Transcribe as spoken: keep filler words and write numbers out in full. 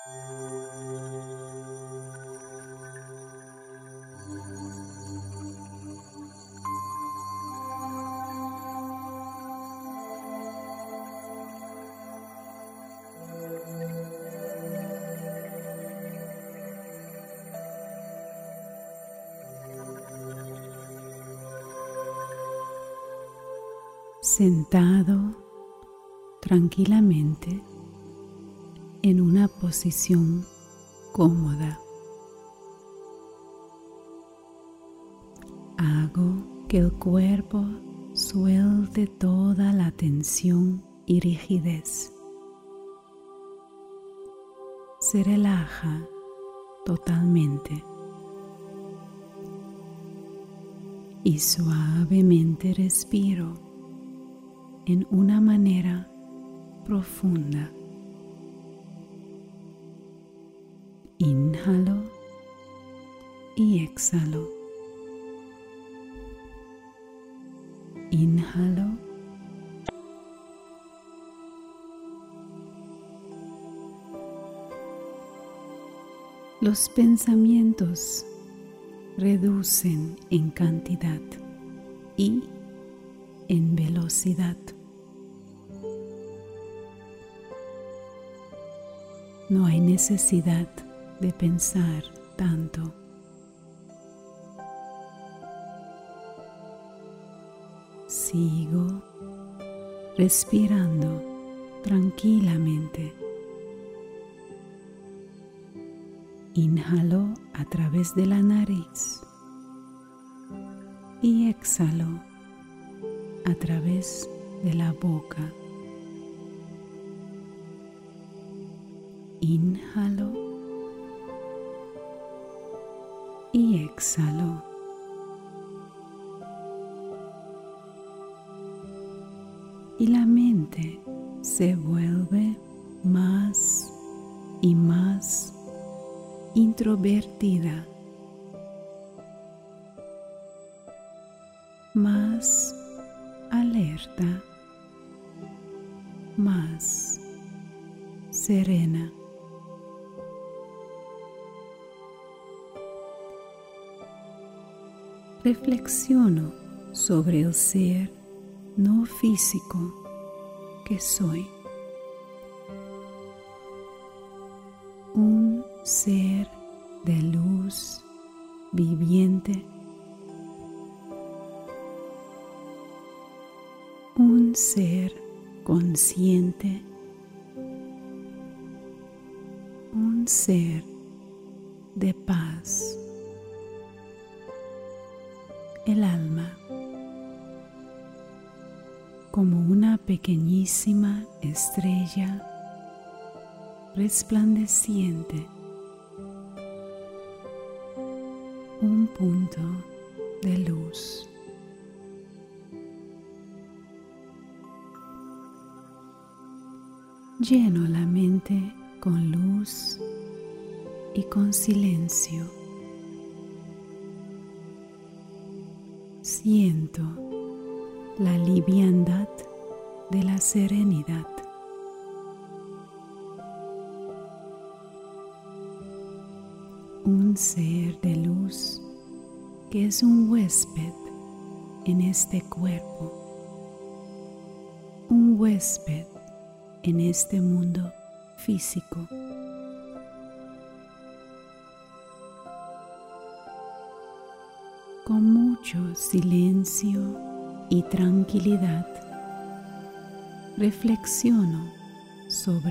Sentado tranquilamente en una posición cómoda. Hago que el cuerpo suelte toda la tensión y rigidez. Se relaja totalmente y suavemente respiro en una manera profunda. Inhalo y exhalo. Inhalo los pensamientos reducen en cantidad y en velocidad. No hay necesidad de pensar tanto. Sigo respirando tranquilamente. Inhalo a través de la nariz y exhalo a través de la boca. Inhalo y exhalo. Y la mente se vuelve más y más introvertida, más alerta, más serena. Reflexiono sobre el ser no físico que soy. Un ser de luz viviente. Un ser consciente. Un ser de paz. El alma, como una pequeñísima estrella resplandeciente, un punto de luz. Lleno la mente con luz y con silencio. Siento la liviandad de la serenidad. Un ser de luz que es un huésped en este cuerpo, un huésped en este mundo físico. Con mucho silencio y tranquilidad, reflexiono sobre